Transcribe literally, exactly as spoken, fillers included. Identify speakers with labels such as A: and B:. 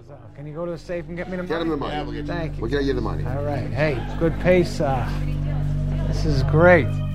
A: So, can you go to the safe and get me the money?
B: Get him the money.
C: Yeah, we'll get you.
A: Thank you.
B: We'll get you the money.
A: All right. Hey, good pace. Uh, this is great.